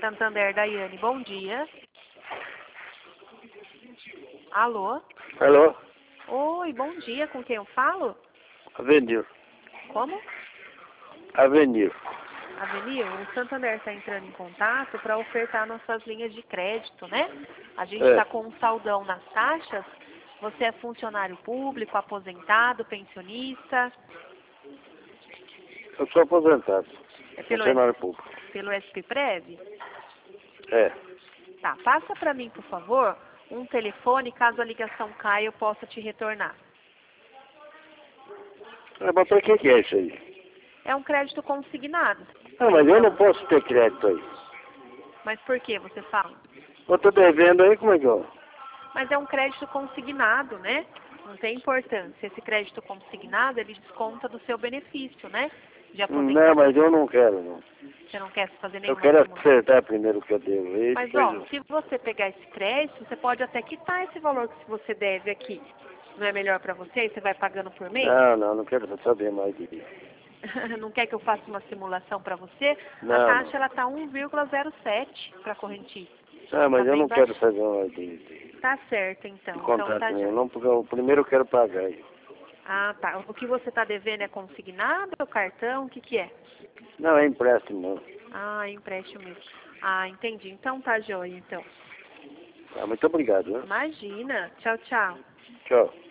Santander, Daiane, bom dia. Alô? Alô? Oi, bom dia, com quem eu falo? Avenir. Como? Avenir. Avenil, o Santander está entrando em contato para ofertar nossas linhas de crédito, né? A gente É. está com um saldão nas taxas. Você é funcionário público, aposentado, pensionista? Eu sou aposentado. É Funcionário público. pelo SP-Prev? É. Tá, passa para mim, por favor, um telefone, caso a ligação caia, eu possa te retornar. Mas pra que é isso aí? É um crédito consignado. Ah, mas eu não posso ter crédito aí. Mas por que você fala? Eu tô devendo aí, como é que eu... Mas é um crédito consignado, né? Não tem importância. Esse crédito consignado, ele desconta do seu benefício, né? De Não, aposentadoria. mas eu não quero, não. Você não quer fazer Eu nenhuma quero simulação. acertar primeiro o que eu devo aí, Mas, depois ó, eu... se você pegar esse crédito, você pode até quitar esse valor que você deve aqui. Não é melhor para você? Aí você vai pagando por mês? Não quero saber mais disso. Não quer que eu faça uma simulação para você? A Não. taxa, ela tá 1,07 para correntícia. Ah, mas Tá eu bem não quero baixo. fazer mais de Tá certo, então. Então contrato tá já. nenhum, não, porque o primeiro eu quero pagar aí. Ah, tá. O que você tá devendo é consignado, é o cartão? O que que é? Não, é empréstimo, não. Ah, empréstimo mesmo. Ah, entendi. Então tá joia, então. Ah, muito obrigado, né? Imagina. Tchau, tchau. Tchau.